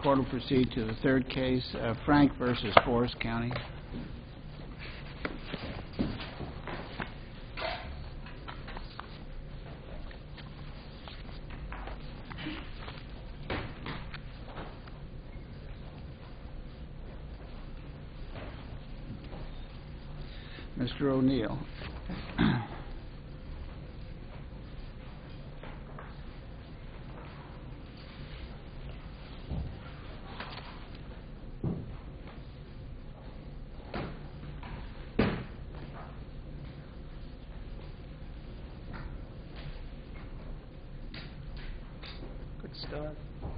court will proceed to the third case, Frank versus Forest County. Mr. O'Neill. Good start.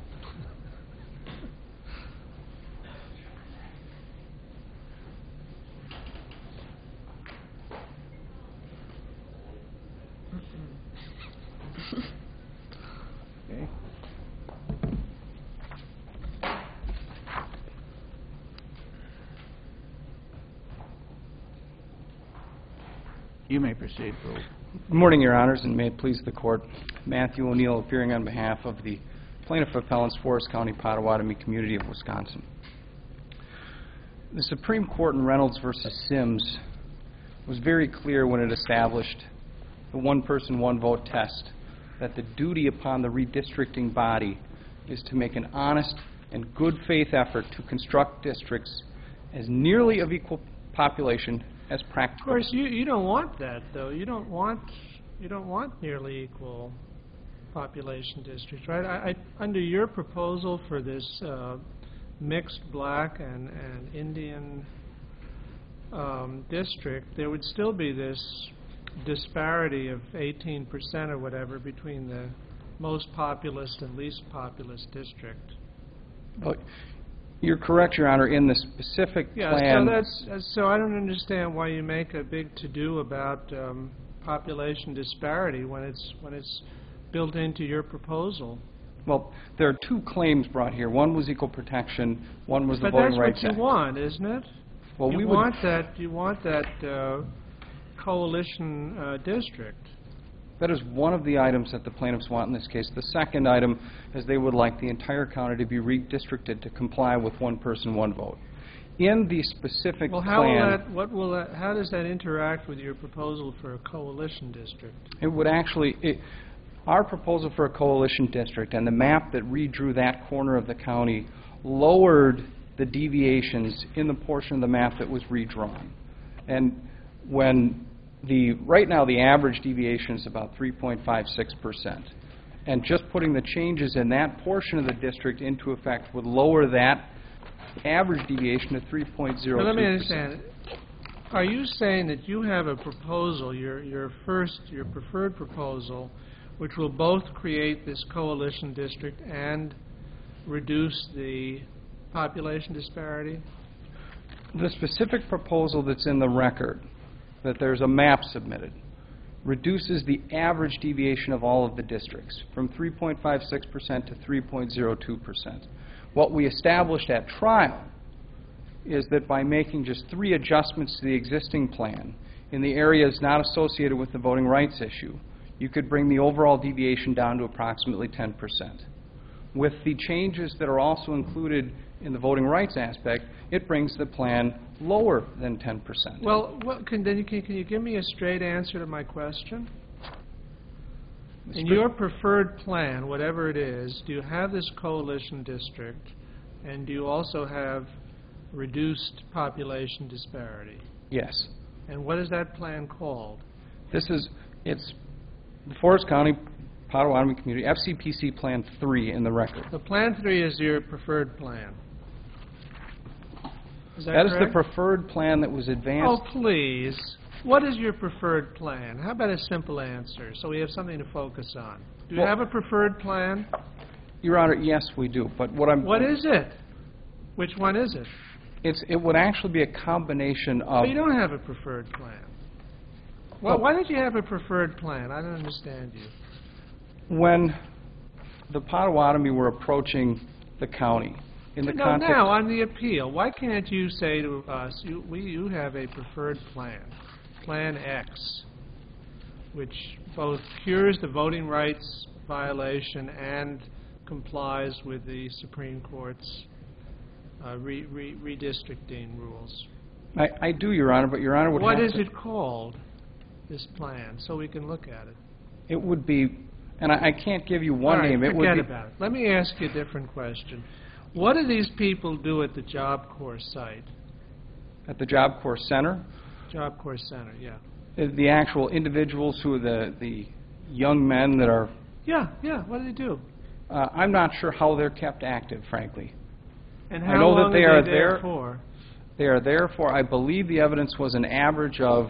Okay. You may proceed, Bill. Good morning, Your Honors, and may it please the Court. Matthew O'Neill, appearing on behalf of the Plaintiff Appellants, Forest County, Potawatomi Community of Wisconsin. The Supreme Court in Reynolds v. Sims was very clear when it established the one-person, one-vote test that the duty upon the redistricting body is to make an honest and good faith effort to construct districts as nearly of equal population as practicable. Of course, you don't want that, though. You don't want nearly equal population districts, right? Under your proposal for this mixed black and Indian district, there would still be this disparity of 18% or whatever between the most populous and least populous district. But you're correct, Your Honor, in the specific plan. So I don't understand why you make a big to-do about population disparity when it's built into your proposal. Well, there are two claims brought here. One was equal protection. One was the Voting Rights Act. But that's what you want, isn't it? Well, you want that coalition district. That is one of the items that the plaintiffs want in this case. The second item is they would like the entire county to be redistricted to comply with one person, one vote. In the specific plan... how does that interact with your proposal for a coalition district? It would actually... our proposal for a coalition district and the map that redrew that corner of the county lowered the deviations in the portion of the map that was redrawn. And when right now the average deviation is about 3.56%. And just putting the changes in that portion of the district into effect would lower that average deviation to 3.02%. Now, let me understand. Are you saying that you have a proposal, your preferred proposal, which will both create this coalition district and reduce the population disparity? The specific proposal that's in the record, that there's a map submitted, reduces the average deviation of all of the districts from 3.56% to 3.02%. What we established at trial is that by making just 3 adjustments to the existing plan in the areas not associated with the voting rights issue, you could bring the overall deviation down to approximately 10%. With the changes that are also included in the voting rights aspect, it brings the plan lower than 10%. Well, can you give me a straight answer to my question? In your preferred plan, whatever it is, do you have this coalition district, and do you also have reduced population disparity? Yes. And what is that plan called? It's the Forest County Potawatomi Community FCPC Plan 3 in the record. The Plan 3 is your preferred plan. Is that correct? That is the preferred plan that was advanced. Oh, please. What is your preferred plan? How about a simple answer so we have something to focus on? Do you have a preferred plan? Your Honor, yes, we do. But what is it? Which one is it? It would actually be a combination of... But you don't have a preferred plan. Well, why don't you have a preferred plan? I don't understand you. When the Potawatomi were approaching the county, in the context... now, on the appeal, why can't you say to us, you have a preferred plan, Plan X, which both cures the voting rights violation and complies with the Supreme Court's redistricting rules. I do, Your Honor, but Your Honor would What have is to... it called, this plan, so we can look at it? It would be, and I can't give you one All right, name. It would forget be... about it. Let me ask you a different question. What do these people do at the Job Corps site? At the Job Corps Center, Job Corps Center, yeah. the actual individuals who are the young men that are... Yeah, what do they do? I'm not sure how they're kept active, frankly. And I how know long that they are are they there there. for? They are there for, I believe the evidence was an average of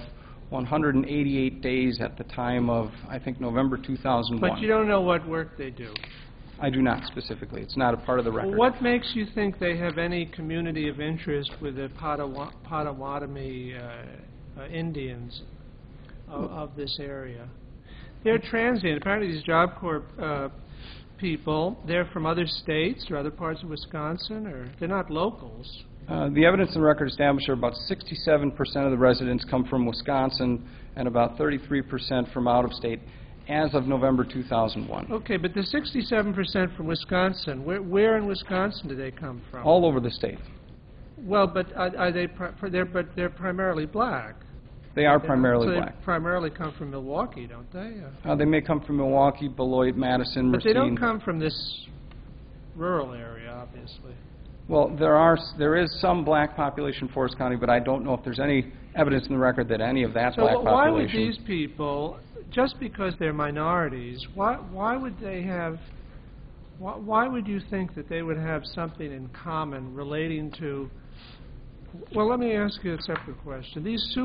188 days at the time of, I think, November 2001. But you don't know what work they do. I do not specifically. It's not a part of the record. What makes you think they have any community of interest with the Potawatomi Indians of this area? They're transient. Apparently these Job Corps people, they're from other states or other parts of Wisconsin, or they're not locals. The evidence in the record established that about 67% of the residents come from Wisconsin and about 33% from out of state as of November 2001. Okay, but the 67% from Wisconsin, where in Wisconsin do they come from? All over the state. Well, but are they? They're primarily black. They are primarily so black. They primarily come from Milwaukee, don't they? They may come from Milwaukee, Beloit, Madison, But Racine. they don't come from this rural area, obviously. Well, there is some black population in Forest County, but I don't know if there's any evidence in the record that any of that black So why would population... these people, just because they're minorities, why would they have? Why would you think that they would have something in common relating to? Well, let me ask you a separate question.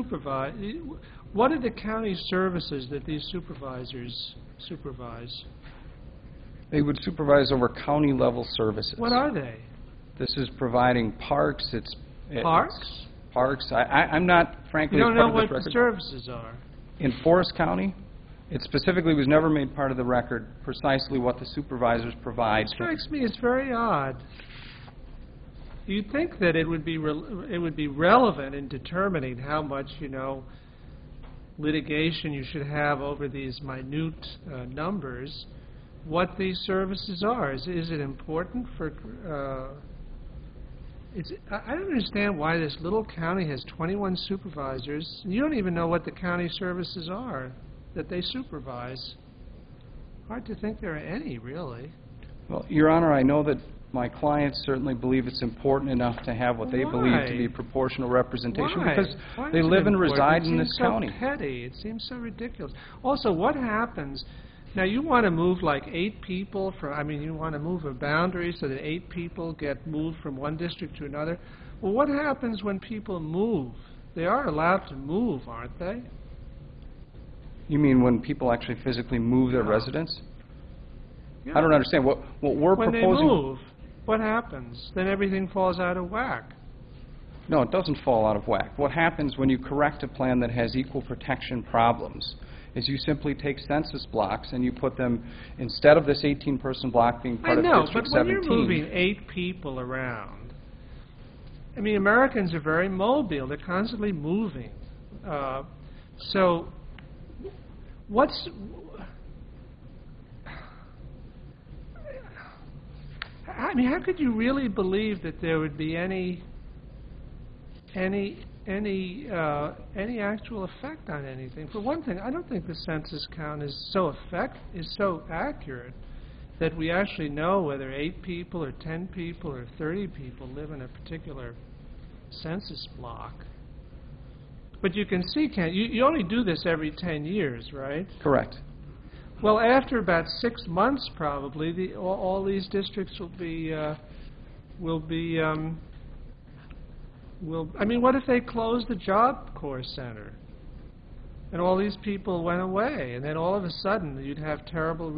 What are the county services that these supervisors supervise? They would supervise over county-level services. What are they? This is providing parks. Parks? Parks. I'm not, frankly, You don't as part know of what this the record. services are. In Forest County, it specifically was never made part of the record precisely what the supervisors provide. It strikes me as very odd. You'd think that it would be relevant in determining how much, litigation you should have over these minute numbers, what these services are. Is it important for... I don't understand why this little county has 21 supervisors. You don't even know what the county services are that they supervise. Hard to think there are any, really. Well, Your Honor, I know that my clients certainly believe it's important enough to have what they believe to be proportional representation because they live and reside in this county. It seems so petty. It seems so ridiculous. Also, what happens... Now, you want to move like 8 people you want to move a boundary so that 8 people get moved from one district to another. Well, what happens when people move? They are allowed to move, aren't they? You mean when people actually physically move their residence? Yeah. I don't understand. What we're when proposing... they move, what happens? Then everything falls out of whack. No, it doesn't fall out of whack. What happens when you correct a plan that has equal protection problems is you simply take census blocks and you put them, instead of this 18-person block being part of District 17... but when you're moving 8 people around, Americans are very mobile. They're constantly moving. So what's... how could you really believe that there would be any actual effect on anything? For one thing, I don't think the census count is so accurate that we actually know whether 8 people or 10 people or 30 people live in a particular census block. But you can see, you only do this every 10 years, right? Correct. Well, after about 6 months, probably, all these districts will be what if they closed the Job Corps Center and all these people went away, and then all of a sudden you'd have terrible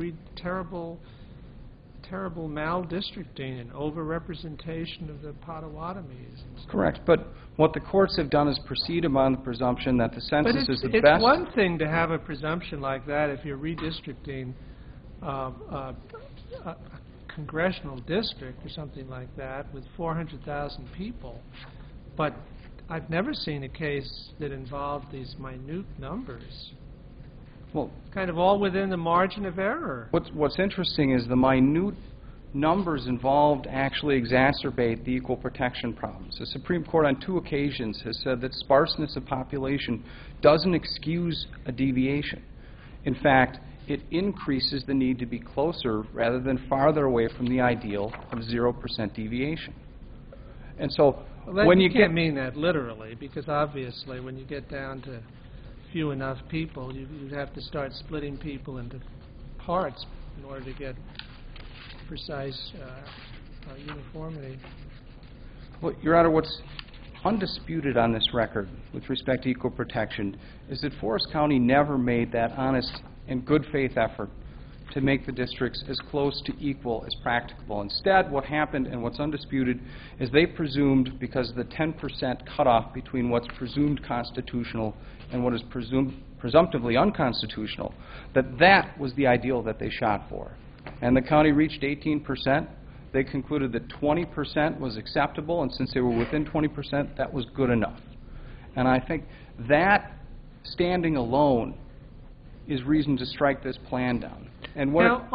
maldistricting and over-representation of the Potawatomis. Correct. But what the courts have done is proceed upon the presumption that the census is the best... It's one thing to have a presumption like that if you're redistricting a congressional district or something like that with 400,000 people. But I've never seen a case that involved these minute numbers. Well, kind of all within the margin of error. What's interesting is the minute numbers involved actually exacerbate the equal protection problems. The Supreme Court on 2 occasions has said that sparseness of population doesn't excuse a deviation. In fact, it increases the need to be closer rather than farther away from the ideal of 0% deviation. And so Well, when you you can't get... mean that literally, because obviously when you get down to few enough people, you have to start splitting people into parts in order to get precise uniformity. Well, Your Honor, what's undisputed on this record with respect to equal protection is that Forest County never made that honest and good faith effort to make the districts as close to equal as practicable. Instead, what happened and what's undisputed is they presumed, because of the 10% cutoff between what's presumed constitutional and what is presumptively unconstitutional, that was the ideal that they shot for. And the county reached 18%. They concluded that 20% was acceptable, and since they were within 20%, that was good enough. And I think that standing alone is reason to strike this plan down. And what Now,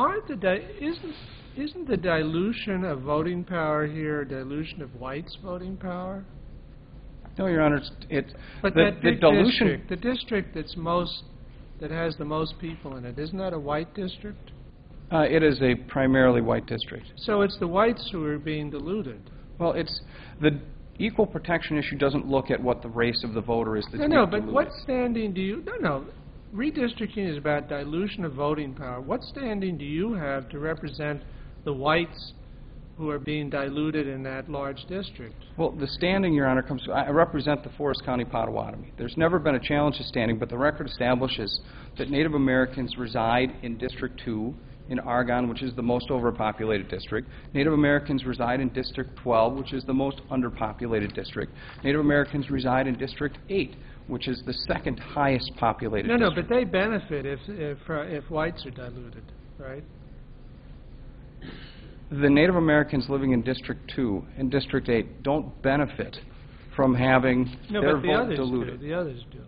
isn't the dilution of voting power here a dilution of whites' voting power? No, Your Honor, But the that big dilution. district, the district that has the most people in it, isn't that a white district? It is a primarily white district. So it's the whites who are being diluted. Well, the equal protection issue doesn't look at what the race of the voter is. That's No, being but diluted. what standing do you... No, redistricting is about dilution of voting power. What standing do you have to represent the whites who are being diluted in that large district? Well, the standing, Your Honor, I represent the Forest County Potawatomi. There's never been a challenge to standing, but the record establishes that Native Americans reside in District 2 in Argonne, which is the most overpopulated district. Native Americans reside in District 12, which is the most underpopulated district. Native Americans reside in District 8, which is the second highest populated No, district. but they benefit if whites are diluted, right? The Native Americans living in District 2 and District 8 don't benefit from having their vote diluted. The others do.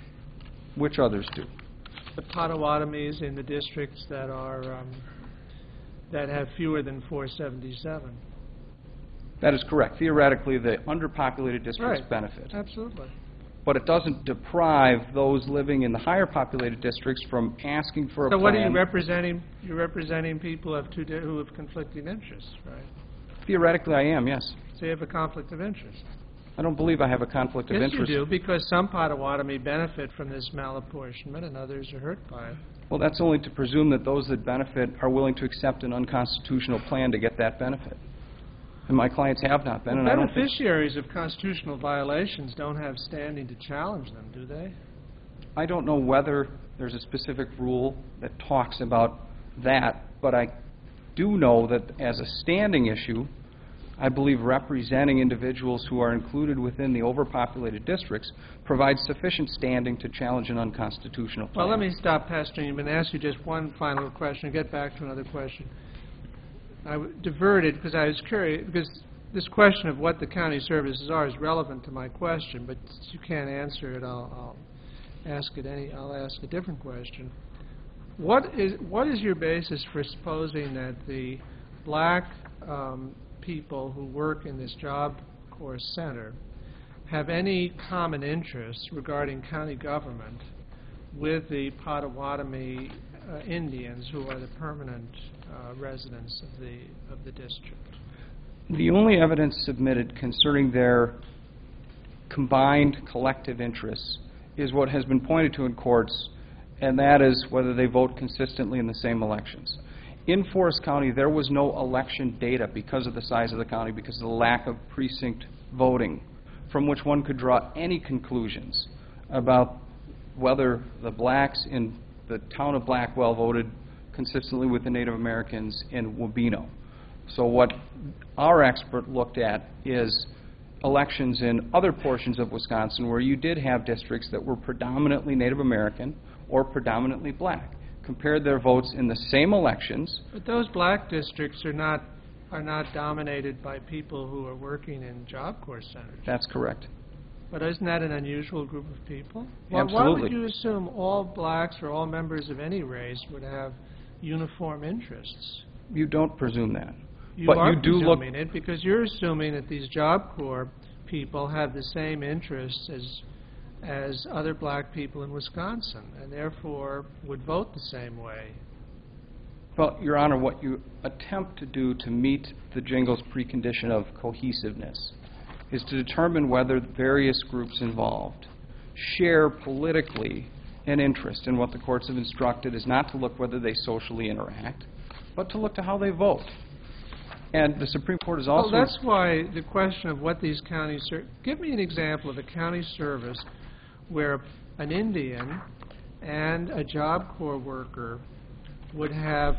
Which others do? The Potawatomis in the districts that are that have fewer than 477. That is correct. Theoretically, the underpopulated districts Right. benefit. Absolutely. But it doesn't deprive those living in the higher populated districts from asking for a So plan. what are you representing? You're representing people who have conflicting interests, right? Theoretically, I am, yes. So you have a conflict of interest. I don't believe I have a conflict of Yes, interest. you do, because some Potawatomi benefit from this malapportionment and others are hurt by it. Well, that's only to presume that those that benefit are willing to accept an unconstitutional plan to get that benefit. And my clients have not been, and I don't think... Beneficiaries of constitutional violations don't have standing to challenge them, do they? I don't know whether there's a specific rule that talks about that, but I do know that as a standing issue, I believe representing individuals who are included within the overpopulated districts provides sufficient standing to challenge an unconstitutional plan. Well, let me stop pestering you. I'm going to ask you just one final question and get back to another question. I diverted because I was curious, because this question of what the county services are is relevant to my question, but since you can't answer it, I'll ask a different question. What is your basis for supposing that the black people who work in this Job Corps Center have any common interests regarding county government with the Potawatomi Indians, who are the permanent residents of the district? The only evidence submitted concerning their combined collective interests is what has been pointed to in courts, and that is whether they vote consistently in the same elections. In Forest County, there was no election data because of the size of the county, because of the lack of precinct voting, from which one could draw any conclusions about whether the blacks in the town of Blackwell voted consistently with the Native Americans in Wabeno. So what our expert looked at is elections in other portions of Wisconsin where you did have districts that were predominantly Native American or predominantly black, compared their votes in the same elections. But those black districts are not dominated by people who are working in Job Corps centers. That's correct. But isn't that an unusual group of people? Absolutely. Why would you assume all blacks or all members of any race would have uniform interests? You don't presume that. You but are you do look. presuming it because you're assuming that these Job Corps people have the same interests as other black people in Wisconsin, and therefore would vote the same way. Well, Your Honor, what you attempt to do to meet the Jingles precondition of cohesiveness is to determine whether the various groups involved share politically an interest. And what the courts have instructed is not to look whether they socially interact, but to look to how they vote. And the Supreme Court is also... Well, that's why the question of what these counties... Give me an example of a county service where an Indian and a Job Corps worker would have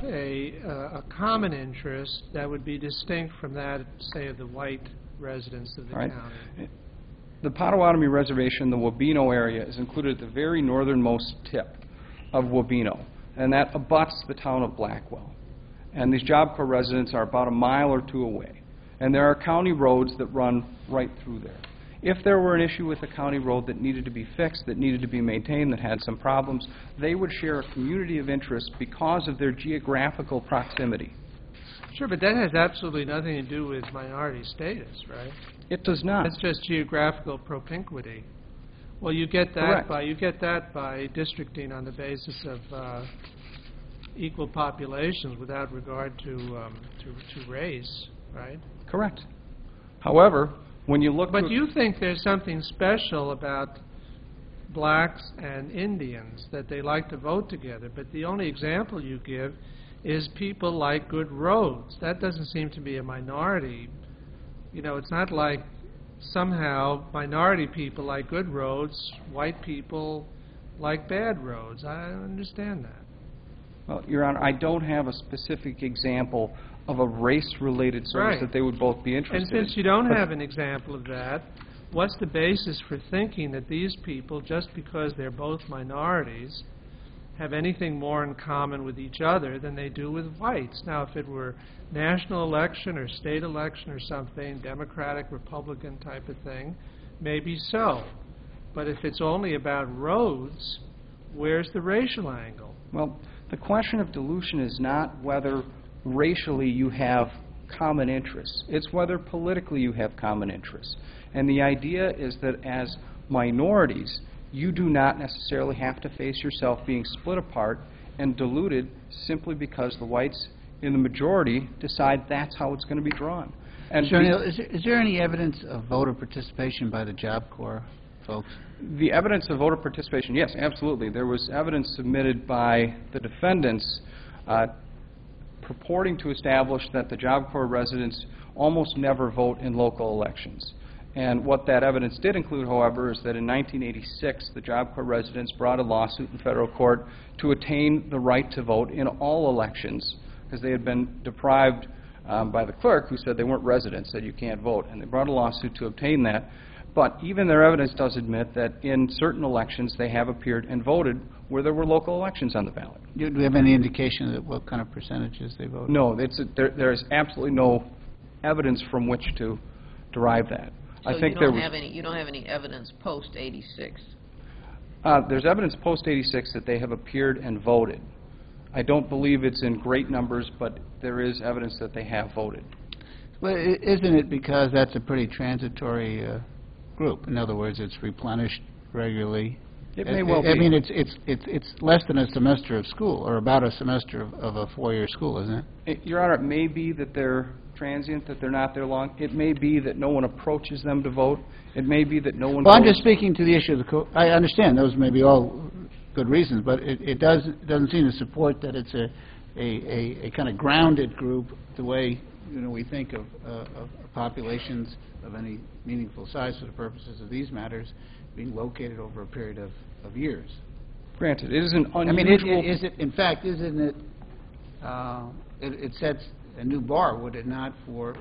a common interest that would be distinct from that, say, of the white residents of the Right. county. The Potawatomi Reservation, the Wabeno area, is included at the very northernmost tip of Wabeno, and that abuts the town of Blackwell. And these Job Corps residents are about a mile or two away. And there are county roads that run right through there. If there were an issue with a county road that needed to be fixed, that needed to be maintained, that had some problems, they would share a community of interest because of their geographical proximity. Sure, but that has absolutely nothing to do with minority status, right? It does not. It's just geographical propinquity. Well, you get that by districting on the basis of equal populations without regard to race, right? Correct. However, when you look... But you think there's something special about blacks and Indians, that they like to vote together, but the only example you give is people like good roads. That doesn't seem to be a minority. You know, it's not like somehow minority people like good roads, white people like bad roads. I don't understand that. Well, Your Honor, I don't have a specific example of a race-related service Right. that they would both be interested in. And since you don't have an example of that, what's the basis for thinking that these people, just because they're both minorities, have anything more in common with each other than they do with whites? Now, if it were national election or state election or something, Democratic, Republican type of thing, maybe so. But if it's only about roads, where's the racial angle? Well, the question of dilution is not whether racially you have common interests. It's whether politically you have common interests. And the idea is that as minorities, you do not necessarily have to face yourself being split apart and diluted simply because the whites in the majority decide that's how it's going to be drawn. And Mr. O'Neill, is there any evidence of voter participation by the Job Corps folks? the evidence of voter participation, yes, absolutely. There was evidence submitted by the defendants purporting to establish that the Job Corps residents almost never vote in local elections. And what that evidence did include, however, is that in 1986, the Job Corps residents brought a lawsuit in federal court to attain the right to vote in all elections, because they had been deprived by the clerk, who said they weren't residents, said you can't vote. And they brought a lawsuit to obtain that. But even their evidence does admit that in certain elections they have appeared and voted where there were local elections on the ballot. Do we have any indication of what kind of percentages they voted? No, there is absolutely no evidence from which to derive that. So I think you don't have any evidence post 86. There's evidence post 86 that they have appeared and voted. I don't believe it's in great numbers, but there is evidence that they have voted. Well, isn't it because that's a pretty transitory group? In other words, it's replenished regularly. It may well be. I mean, it's less than a semester of school, or about a semester of a four-year school, isn't it? Your Honor, it may be that they're transient, that they're not there long. It may be that no one approaches them to vote. It may be that no one Well, I'm votes. just speaking to the issue of the I understand those may be all good reasons, but it doesn't seem to support that it's a kind of grounded group the way we think of populations of any meaningful size for the purposes of these matters being located over a period of years. Granted, it is an unusual... I mean, is it, in fact, isn't it, it sets a new bar, would it not, for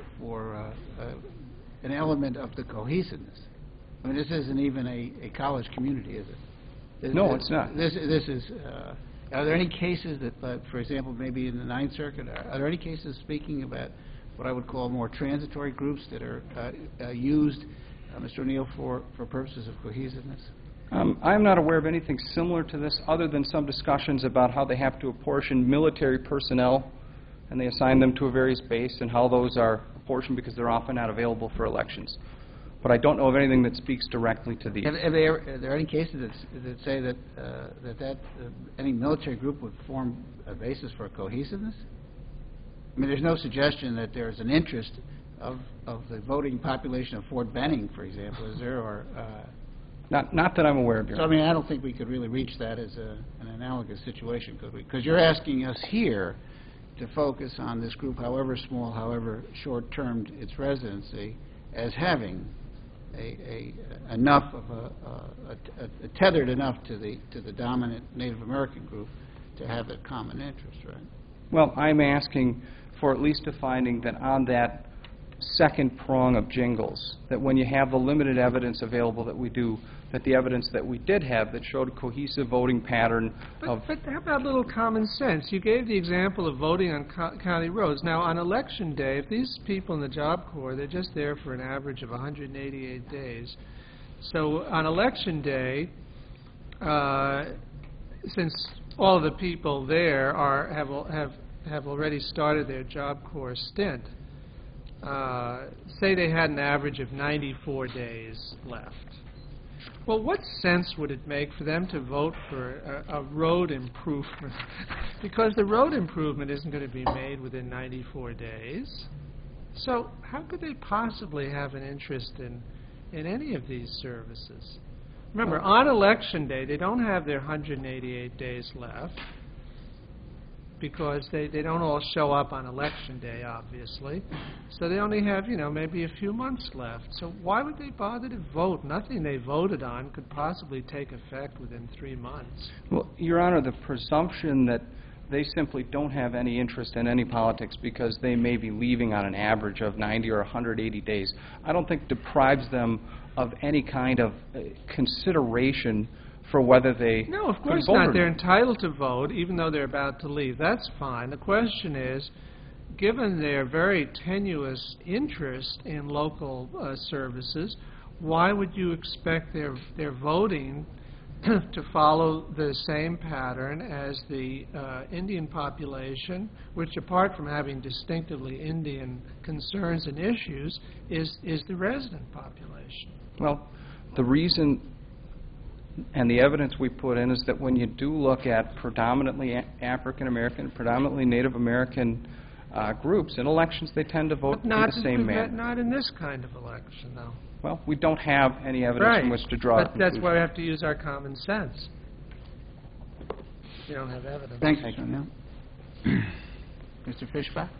an element of the cohesiveness? I mean, this isn't even a college community, is it? No, it's not. This is, are there any cases that, for example, maybe in the Ninth Circuit, are there any cases speaking about what I would call more transitory groups that are used, Mr. O'Neill, for purposes of cohesiveness? I'm not aware of anything similar to this other than some discussions about how they have to apportion military personnel and they assign them to a various base, and how those are apportioned because they're often not available for elections. But I don't know of anything that speaks directly to these. Are there any cases that say that any military group would form a basis for cohesiveness? I mean, there's no suggestion that there's an interest of the voting population of Fort Benning, for example, is there? Or Not that I'm aware of, Your so, I Honor. mean, I don't think we could really reach that as an analogous situation, could we? Because you're asking us here to focus on this group, however small, however short-termed its residency, as having enough of a tethered enough to the dominant Native American group to have a common interest, right? Well, I'm asking for at least a finding that on that second prong of Jingles, that when you have the limited evidence available that we do, that the evidence that we did have that showed a cohesive voting pattern of... But how about a little common sense? You gave the example of voting on county roads. Now, on election day, if these people in the Job Corps, they're just there for an average of 188 days. So on election day, since all of the people there have already started their Job Corps stint, say they had an average of 94 days left. Well, what sense would it make for them to vote for a road improvement? Because the road improvement isn't going to be made within 94 days. So how could they possibly have an interest in any of these services? Remember, on election day, they don't have their 188 days left, because they don't all show up on election day, obviously. So they only have, maybe a few months left. So why would they bother to vote? Nothing they voted on could possibly take effect within 3 months. Well, Your Honor, the presumption that they simply don't have any interest in any politics because they may be leaving on an average of 90 or 180 days, I don't think deprives them of any kind of consideration for whether they No, of could course vote not. or They're entitled to vote, even though they're about to leave. That's fine. The question is, given their very tenuous interest in local services, why would you expect their voting to follow the same pattern as the Indian population, which, apart from having distinctively Indian concerns and issues, is the resident population? Well, the reason and the evidence we put in is that when you do look at predominantly African American, predominantly Native American groups in elections, they tend to vote in the same manner. Not in this kind of election, though. Well, we don't have any evidence from which to draw a But that's conclusion. why we have to use our common sense. We don't have evidence. Thanks, Mr. O'Neill. Mr. Fishbach?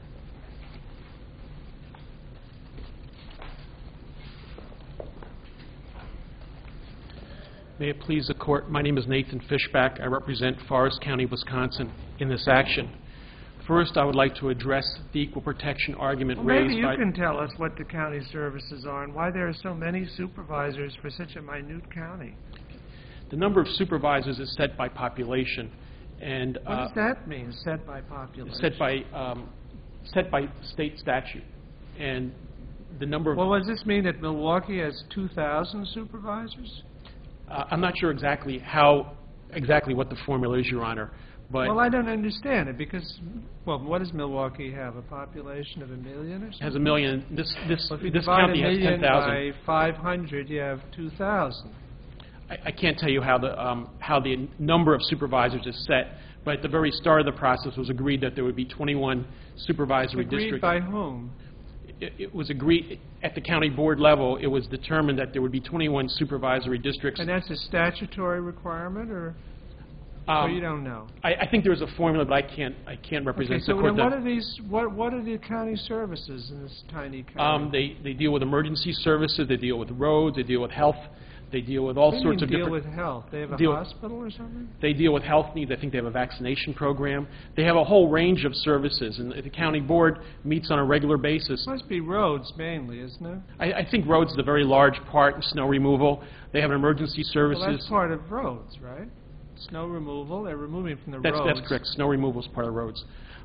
May it please the Court, my name is Nathan Fishbach. I represent Forest County, Wisconsin in this action. First, I would like to address the equal protection argument raised Maybe by... you can tell us what the county services are and why there are so many supervisors for such a minute county. The number of supervisors is set by population, and... What does that mean, set by population? Set by state statute. And the number of... Well, does this mean that Milwaukee has 2,000 supervisors? I'm not sure exactly what the formula is, Your Honor, but... Well, I don't understand it because, what does Milwaukee have? A population of 1 million or something? has 1 million. This Well, if you this divide county 1 has million 10,000. by 500, you have 2,000. I can't tell you how the number of supervisors is set, but at the very start of the process was agreed that there would be 21 supervisory Agreed districts. by whom? It was agreed at the county board level. It was determined that there would be 21 supervisory districts. And that's a statutory requirement, or you don't know? I think there is a formula, but I can't represent Okay, so the court. then what are the county services in this tiny county? They deal with emergency services. They deal with roads. They deal with health. They deal with all What do you sorts mean of deal different... with health? They have a deal- hospital or something? They deal with health needs. I think they have a vaccination program. They have a whole range of services, and the county board meets on a regular basis. Must be roads mainly, isn't it? I think roads is a very large part, and snow removal. They have an emergency services. Well, that's part of roads, right? Snow removal, they're removing from the roads. That's correct. Snow removal is part of roads.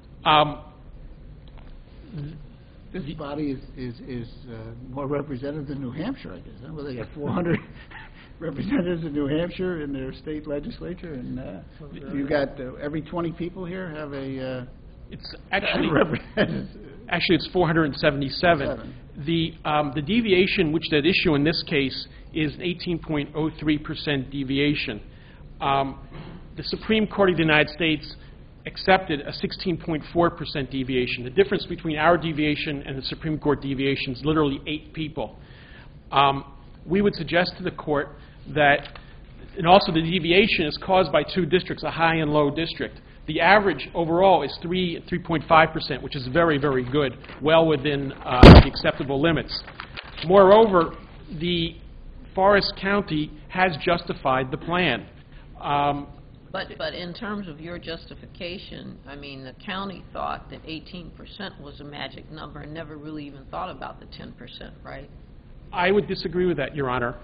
This body is more representative than New Hampshire, I guess. Huh? Well, they got 400 representatives in New Hampshire in their state legislature, and you got every 20 people here have It's actually... Representative. Actually, it's 477. The deviation which that issue in this case is an 18.03% deviation. The Supreme Court of the United States accepted a 16.4% deviation. The difference between our deviation and the Supreme Court deviation is literally 8 people. We would suggest to the court that, and also the deviation is caused by 2 districts, a high and low district. The average overall is 3.5%, which is very, very good, well within the acceptable limits. Moreover, the Forest County has justified the plan. But in terms of your justification, I mean, the county thought that 18% was a magic number and never really even thought about the 10%, right? I would disagree with that, Your Honor.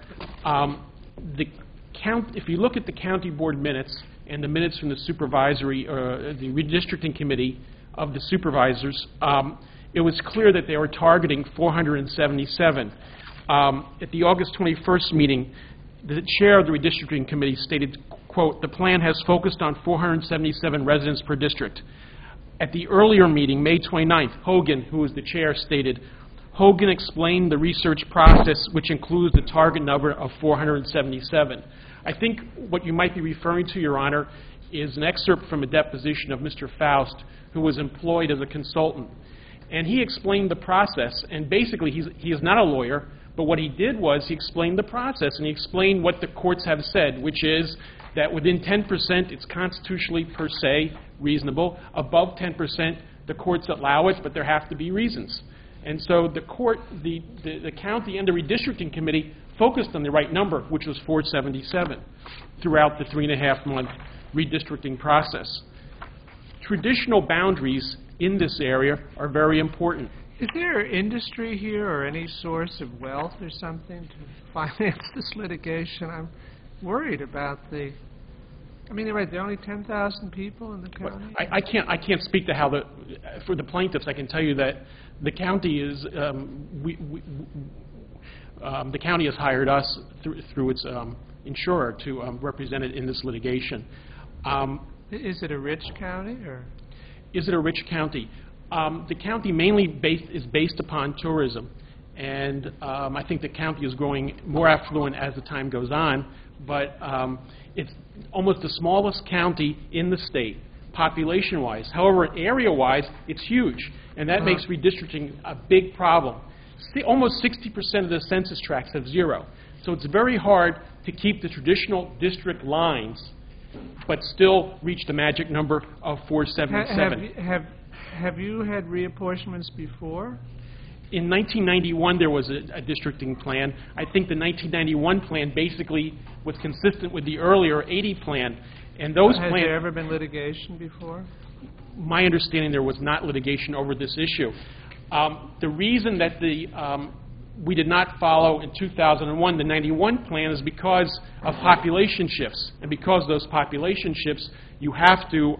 If you look at the county board minutes and the minutes from the supervisory, the redistricting committee of the supervisors, it was clear that they were targeting 477. At the August 21st meeting, the chair of the redistricting committee stated, quote, "The plan has focused on 477 residents per district." At the earlier meeting, May 29th, Hogan, who was the chair, stated, "Hogan explained the research process, which includes the target number of 477. I think what you might be referring to, Your Honor, is an excerpt from a deposition of Mr. Faust, who was employed as a consultant. And he explained the process, and basically he is not a lawyer, but what he did was he explained the process, and he explained what the courts have said, which is that within 10% it's constitutionally per se reasonable. Above 10% the courts allow it, but there have to be reasons. And so the court, the county and the redistricting committee focused on the right number, which was 477, throughout the 3.5-month redistricting process. Traditional boundaries in this area are very important. Is there industry here or any source of wealth or something to finance this litigation? I'm worried about the... I mean, there are only 10,000 people in the county? I can't speak to how for the plaintiffs. I can tell you that the county is the county has hired us through its insurer to represent it in this litigation. Is it a rich county, or? Is it a rich county? The county mainly is based upon tourism, and I think the county is growing more affluent as the time goes on, but it's almost the smallest county in the state, population-wise. However, area-wise, it's huge, and that makes redistricting a big problem. Almost 60% of the census tracts have 0, so it's very hard to keep the traditional district lines, but still reach the magic number of 477. Have you had reapportionments before? In 1991, there was a districting plan. I think the 1991 plan basically was consistent with the earlier 80 plan. And those Has plans... there ever been litigation before? My understanding, there was not litigation over this issue. The reason that we did not follow in 2001 the 91 plan is because of population shifts. And because of those population shifts, you have to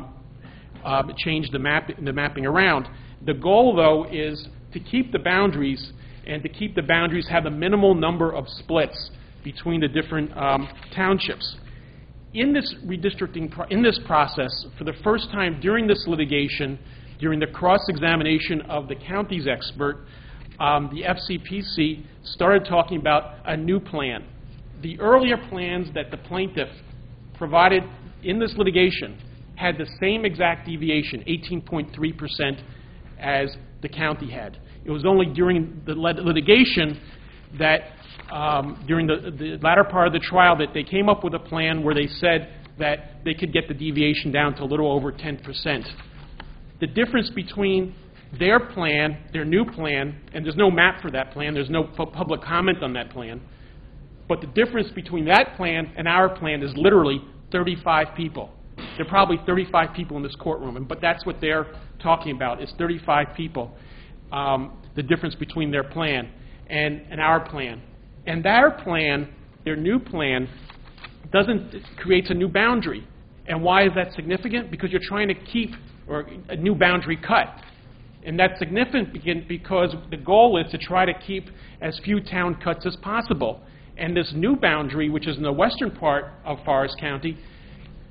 change the mapping around. The goal, though, is to keep the boundaries, and to keep the boundaries have a minimal number of splits between the different townships. In this redistricting, in this process, for the first time during this litigation, during the cross-examination of the county's expert, the FCPC started talking about a new plan. The earlier plans that the plaintiff provided in this litigation had the same exact deviation, 18.3%, as the county had. It was only during the litigation that, during the latter part of the trial, that they came up with a plan where they said that they could get the deviation down to a little over 10%. The difference between their plan, their new plan, and there's no map for that plan, there's no public comment on that plan, but the difference between that plan and our plan is literally 35 people. There are probably 35 people in this courtroom, but that's what they're talking about, is 35 people, the difference between their plan and our plan. And their plan, their new plan, creates a new boundary. And why is that significant? Because you're trying to keep a new boundary cut. And that's significant because the goal is to try to keep as few town cuts as possible. And this new boundary, which is in the western part of Forest County,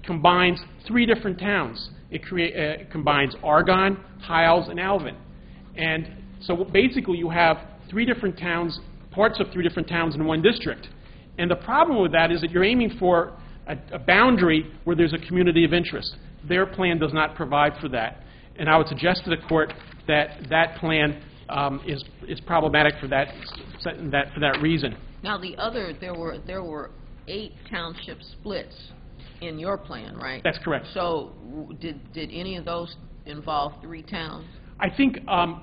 combines 3 different towns. It combines Argonne, Hiles, and Alvin. And so basically you have 3 different towns, parts of 3 different towns in one district. And the problem with that is that you're aiming for a boundary where there's a community of interest. Their plan does not provide for that. And I would suggest to the court that that plan is problematic for that reason. Now, there were 8 township splits in your plan, right? That's correct. So did any of those involve 3 towns? I think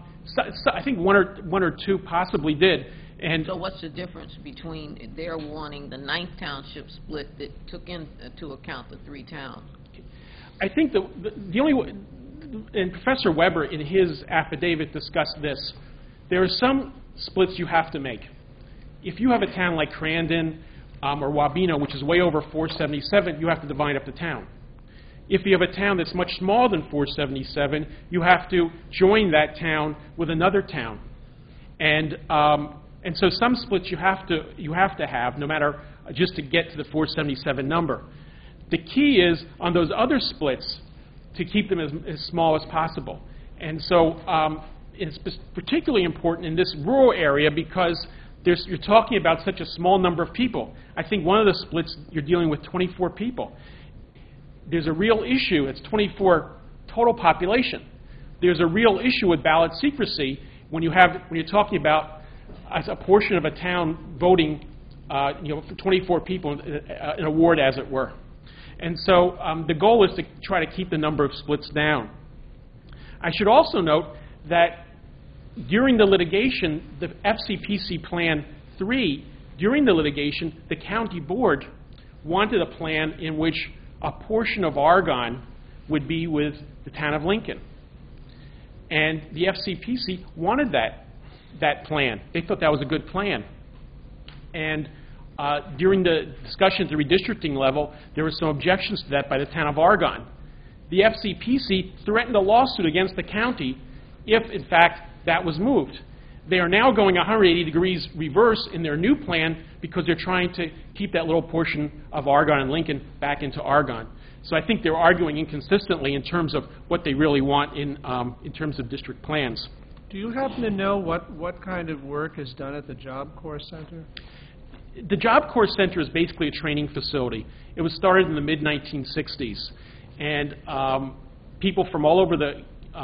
one or two possibly did. And so what's the difference between their wanting the 9th township split that took into account the 3 towns? I think the only, and Professor Weber in his affidavit discussed this, there are some splits you have to make. If you have a town like Crandon or Wabeno, which is way over 477, you have to divide up the town. If you have a town that's much smaller than 477, you have to join that town with another town. And so some splits you have to have, no matter, just to get to the 477 number. The key is, on those other splits, to keep them as small as possible. And so it's particularly important in this rural area because you're talking about such a small number of people. I think one of the splits, you're dealing with 24 people. There's a real issue. It's 24 total population. There's a real issue with ballot secrecy when you're talking about a portion of a town voting, for 24 people in a ward, as it were. And so the goal is to try to keep the number of splits down. I should also note that during the litigation, the FCPC Plan 3, during the litigation, the county board wanted a plan in which a portion of Argonne would be with the town of Lincoln. And the FCPC wanted that plan. They thought that was a good plan. And during the discussion at the redistricting level, there were some objections to that by the town of Argonne. The FCPC threatened a lawsuit against the county if, in fact, that was moved. They are now going 180 degrees reverse in their new plan because they're trying to keep that little portion of Argonne and Lincoln back into Argonne. So I think they're arguing inconsistently in terms of what they really want in terms of district plans. Do you happen to know what kind of work is done at the Job Corps Center? The Job Corps Center is basically a training facility. It was started in the mid-1960s. And people from all over the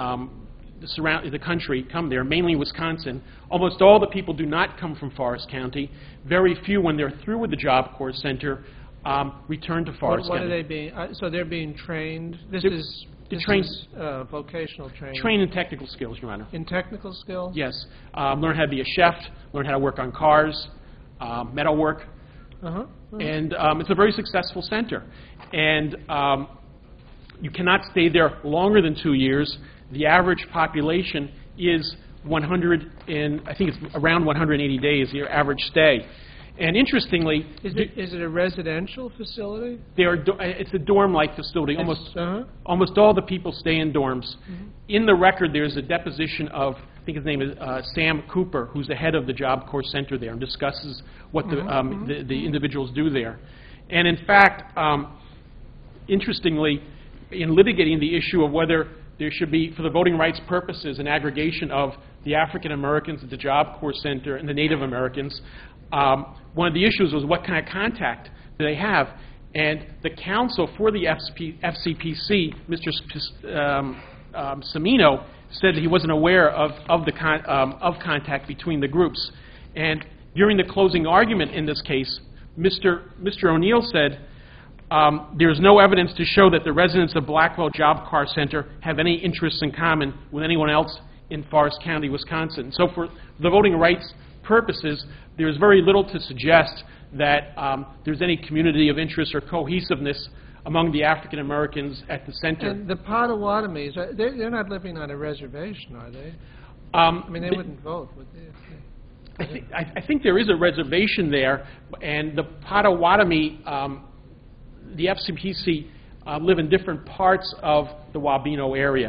country come there, mainly Wisconsin. Almost all the people do not come from Forest County. Very few, when they're through with the Job Corps Center, return to Forest County. What are they being? So they're being trained. This is vocational training. Trained in technical skills, Your Honor. In technical skills? Yes. Learn how to be a chef. Learn how to work on cars, metal work. And it's a very successful center. And you cannot stay there longer than 2 years. The average population is 100 I think it's around 180 days, the average stay. And interestingly, is it a residential facility? It's a dorm-like facility. Almost all the people stay in dorms. In the record, there's a deposition of, I think his name is Sam Cooper, who's the head of the Job Corps Center there, and discusses what the individuals do there. And in fact, interestingly, in litigating the issue of whether there should be, for the voting rights purposes, an aggregation of the African Americans at the Job Corps Center and the Native Americans, one of the issues was what kind of contact do they have. And the counsel for the FCPC, Mr. Cimino, said that he wasn't aware of contact between the groups. And during the closing argument in this case, Mr. O'Neill said, there is no evidence to show that the residents of Blackwell Job Corps Center have any interests in common with anyone else in Forest County, Wisconsin. So for the voting rights purposes, there is very little to suggest that there's any community of interest or cohesiveness among the African Americans at the center. And the Potawatomis, they're not living on a reservation, are they? I mean, they wouldn't vote, would they? I think there is a reservation there, and the Potawatomi, the FCPC, live in different parts of the Wabeno area.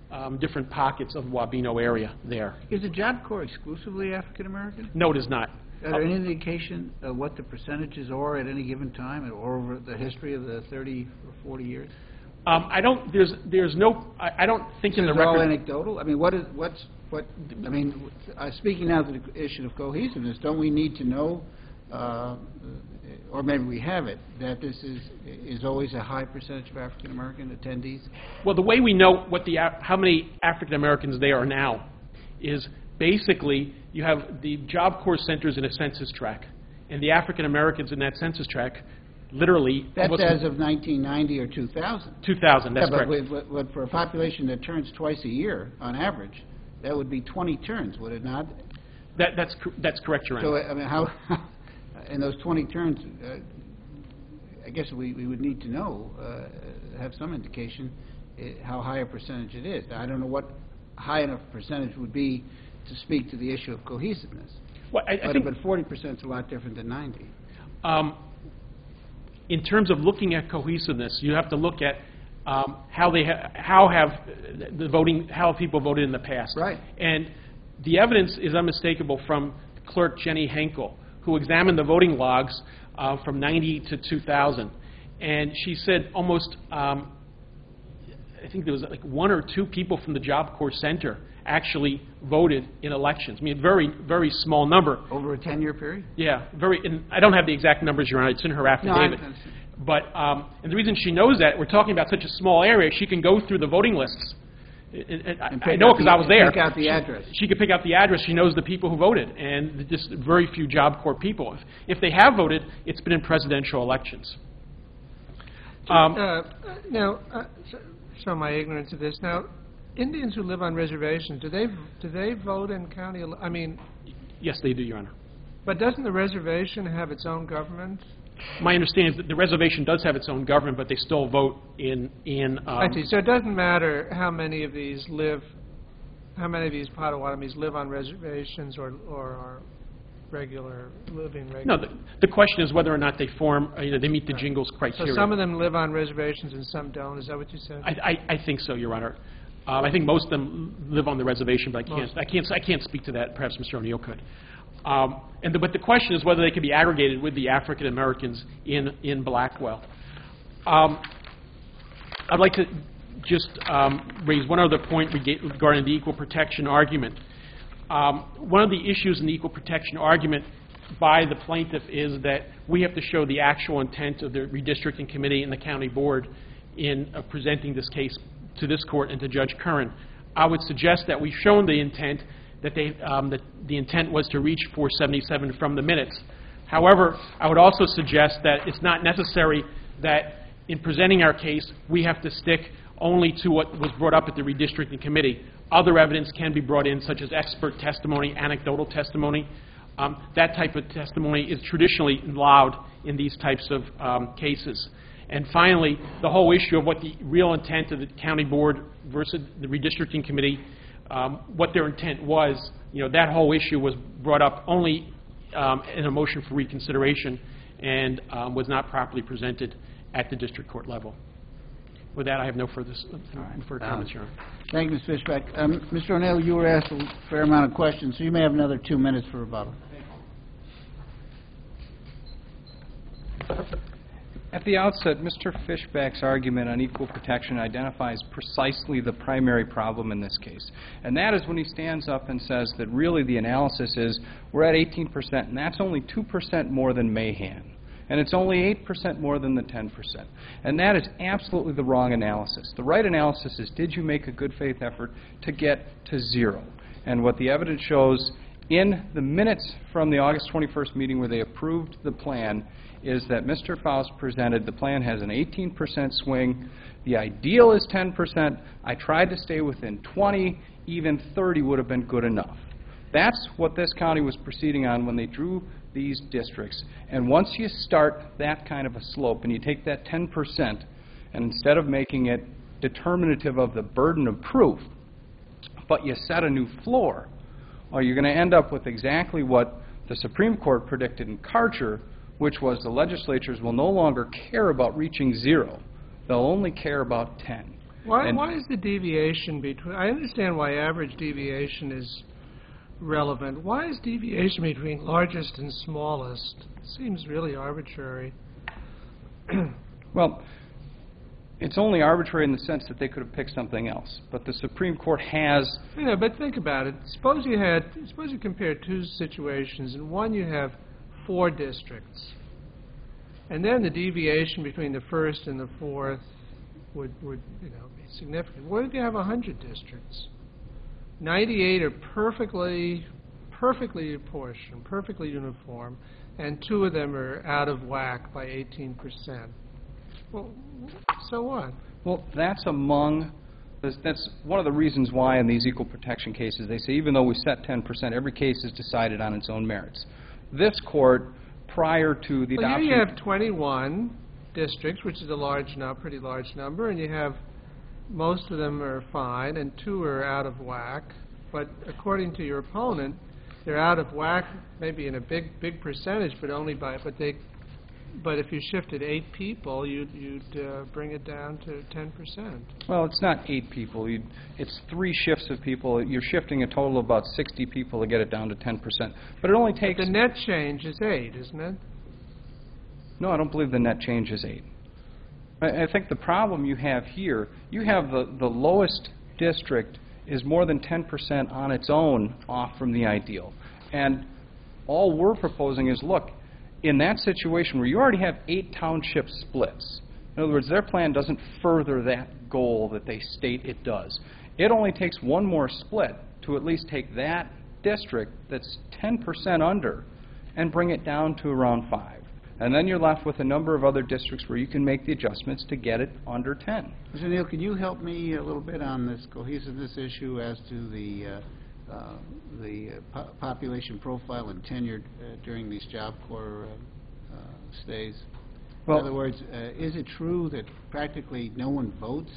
different pockets of Wabeno area there. Is the Job Corps exclusively African American? No, it is not. Are there any indication of what the percentages are at any given time or over the history of the 30 or 40 years? I don't. There's no. I don't think in the Is it all record. anecdotal? I mean, what? I mean, speaking now to the issue of cohesiveness, don't we need to know, or maybe we have it, that this is always a high percentage of African American attendees? Well, the way we know what how many African Americans there are now is basically you have the Job Corps centers in a census tract, and the African Americans in that census tract, literally. That's as of 1990 or 2000. 2000. That's correct. But for a population that turns twice a year on average, that would be 20 turns, would it not? That's correct, Your Honor. So I mean, how in those 20 turns, I guess we would need to know, have some indication how high a percentage it is. I don't know what high enough percentage would be to speak to the issue of cohesiveness. Well, I think, but 40% is a lot different than 90. in terms of looking at cohesiveness, you have to look at how people voted in the past. Right. And the evidence is unmistakable from Clerk Jenny Henkel, who examined the voting logs from 90 to 2000. And she said almost, I think there was like 1 or 2 people from the Job Corps Center actually voted in elections. I mean, very, very small number. Over a 10-year period? Yeah, and I don't have the exact numbers, Your Honor. It's in her affidavit. No, but and the reason she knows that, we're talking about such a small area, she can go through the voting lists. I know it because I was there. Pick out the address. She could pick out the address. She knows the people who voted, and just very few Job Corps people. If they have voted, it's been in presidential elections. Show my ignorance of this. Now, Indians who live on reservations, do they vote in county? I mean, yes, they do, Your Honor. But doesn't the reservation have its own government? My understanding is that the reservation does have its own government, but they still vote in. I see. So it doesn't matter how many of these Potawatomis live on reservations or are living regular. No, the question is whether or not they form. They meet the Jingles criteria. So some of them live on reservations and some don't. Is that what you said? I think so, Your Honor. I think most of them live on the reservation, but I can't speak to that. Perhaps Mr. O'Neill could. But the question is whether they can be aggregated with the African Americans in Blackwell. I'd like to just raise one other point regarding the equal protection argument. One of the issues in the equal protection argument by the plaintiff is that we have to show the actual intent of the redistricting committee and the county board in presenting this case to this court and to Judge Curran. I would suggest that we've shown the intent, that the intent was to reach 477 from the minutes. However, I would also suggest that it's not necessary that in presenting our case we have to stick only to what was brought up at the redistricting committee. Other evidence can be brought in, such as expert testimony, anecdotal testimony. That type of testimony is traditionally allowed in these types of cases. And finally, the whole issue of what the real intent of the county board versus the redistricting committee, what their intent was, that whole issue was brought up only in a motion for reconsideration and was not properly presented at the district court level. With that, I have no further comments, Your Honor. Thank you, Ms. Fishbeck. Mr. O'Neill, you were asked a fair amount of questions, so you may have another 2 minutes for rebuttal. At the outset, Mr. Fishbeck's argument on equal protection identifies precisely the primary problem in this case. And that is when he stands up and says that really the analysis is we're at 18%, and that's only 2% more than Mahan. And it's only 8% more than the 10%. And that is absolutely the wrong analysis. The right analysis is, did you make a good faith effort to get to 0? And what the evidence shows in the minutes from the August 21st meeting where they approved the plan is that Mr. Faust presented the plan has an 18% swing. The ideal is 10%. I tried to stay within 20. Even 30 would have been good enough. That's what this county was proceeding on when they drew these districts. And once you start that kind of a slope and you take that 10% and instead of making it determinative of the burden of proof, but you set a new floor, well, you're going to end up with exactly what the Supreme Court predicted in Karcher, which was the legislatures will no longer care about reaching 0. They'll only care about 10. Why is the deviation between, I understand why average deviation is relevant. Why is deviation between largest and smallest? Seems really arbitrary. Well, it's only arbitrary in the sense that they could have picked something else. But the Supreme Court has... Yeah, but think about it. Suppose you compare two situations. In one you have 4 districts. And then the deviation between the first and the fourth would be significant. What if you have 100 districts? 98 are perfectly apportioned, perfectly uniform, and 2 of them are out of whack by 18%. Well, so what? Well, that's one of the reasons why in these equal protection cases they say even though we set 10%, every case is decided on its own merits. This court, prior to the adoption... Here you have 21 districts, which is a pretty large number, and you have most of them are fine, and 2 are out of whack. But according to your opponent, they're out of whack, maybe in a big percentage, but only by But if you shifted 8 people, you'd bring it down to 10%. Well, it's not 8 people. It's 3 shifts of people. You're shifting a total of about 60 people to get it down to 10%. But it only takes... But the net change is 8, isn't it? No, I don't believe the net change is 8. I think the problem you have here, you have the lowest district is more than 10% on its own off from the ideal. And all we're proposing is, look, in that situation where you already have 8 township splits, in other words, their plan doesn't further that goal that they state it does. It only takes one more split to at least take that district that's 10% under and bring it down to around 5. And then you're left with a number of other districts where you can make the adjustments to get it under 10. Mr. Neal, can you help me a little bit on this cohesiveness issue as to the population profile and tenure during these Job Corps stays? In other words, is it true that practically no one votes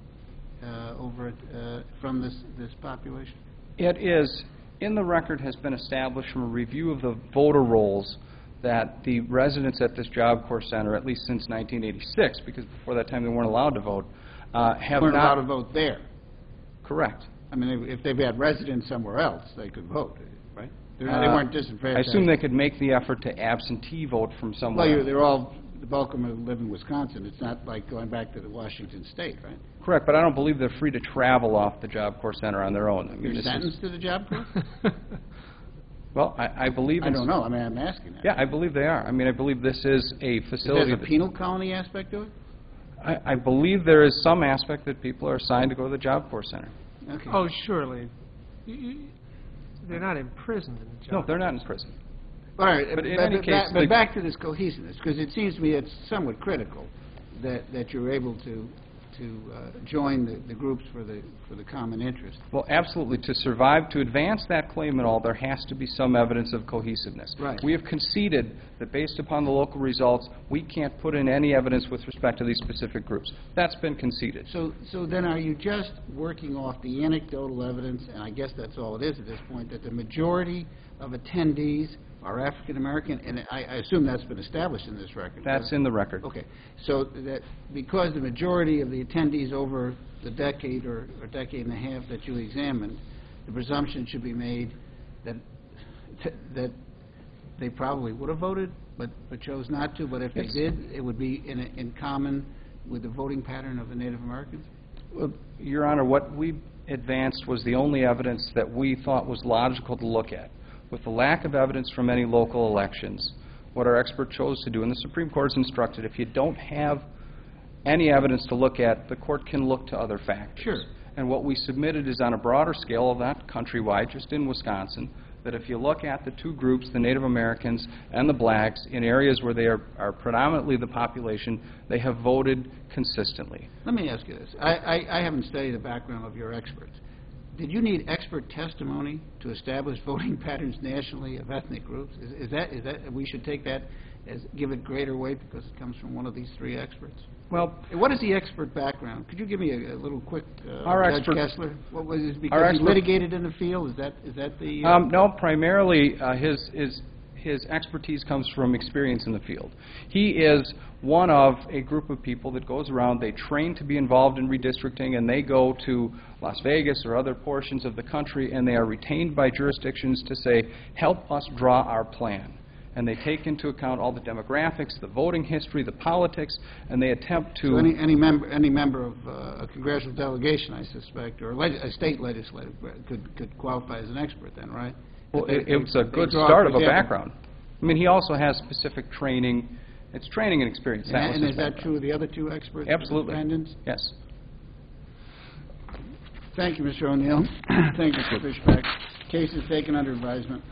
from this population? It is. In the record has been established from a review of the voter rolls that the residents at this Job Corps Center, at least since 1986, because before that time they weren't allowed to vote, weren't allowed to vote there. Correct. I mean, if they had residents somewhere else, they could vote, right? They weren't disenfranchised. I assume they could make the effort to absentee vote from somewhere else. Well, the bulk of them live in Wisconsin. It's not like going back to the Washington State, right? Correct, but I don't believe they're free to travel off the Job Corps Center on their own. I mean, You're sentenced to the Job Corps? Well, I believe... I don't know. I mean, I'm asking that. Yeah, I believe they are. I mean, I believe this is a facility... Is there a penal colony aspect to it? I believe there is some aspect that people are assigned to go to the Job Corps Center. Okay. Oh, surely. They're not imprisoned in the Job No, they're not in prison. All right, But in any case... But back to this cohesiveness, because it seems to me it's somewhat critical that you're able to join the groups for the common interest. Well, absolutely. To survive, to advance that claim at all, there has to be some evidence of cohesiveness. Right. We have conceded that based upon the local results, we can't put in any evidence with respect to these specific groups. That's been conceded. So then are you just working off the anecdotal evidence, and I guess that's all it is at this point, that the majority of attendees are African American, and I assume that's been established in this record. That's in the record. Okay. So that because the majority of the attendees over the decade or decade and a half that you examined, the presumption should be made that they probably would have voted, but chose not to. But if they did, it would be in common with the voting pattern of the Native Americans? Well, Your Honor, what we advanced was the only evidence that we thought was logical to look at. With the lack of evidence from any local elections, what our expert chose to do, and the Supreme Court has instructed, if you don't have any evidence to look at, the court can look to other factors. Sure. And what we submitted is on a broader scale of that countrywide, just in Wisconsin, that if you look at the two groups, the Native Americans and the blacks, in areas where they are predominantly the population, they have voted consistently. Let me ask you this. I haven't studied the background of your experts. Did you need expert testimony to establish voting patterns nationally of ethnic groups? Is that we should take that as give it greater weight because it comes from one of these 3 experts? Well, what is the expert background? Could you give me a little quick, our Judge Kessler? What was it because he litigated in the field? Is that the? No, primarily his his expertise comes from experience in the field. He is one of a group of people that goes around, they train to be involved in redistricting, and they go to Las Vegas or other portions of the country, and they are retained by jurisdictions to say, help us draw our plan. And they take into account all the demographics, the voting history, the politics, and they attempt to... So any member of a congressional delegation, I suspect, or a state legislative could qualify as an expert then, right? Well, it's a good start of a background. I mean, he also has specific training. It's training and experience. And is that true of the other two experts? Absolutely. Independents? Yes. Thank you, Mr. O'Neill. Thank you, Mr. Fishback. Case is taken under advisement.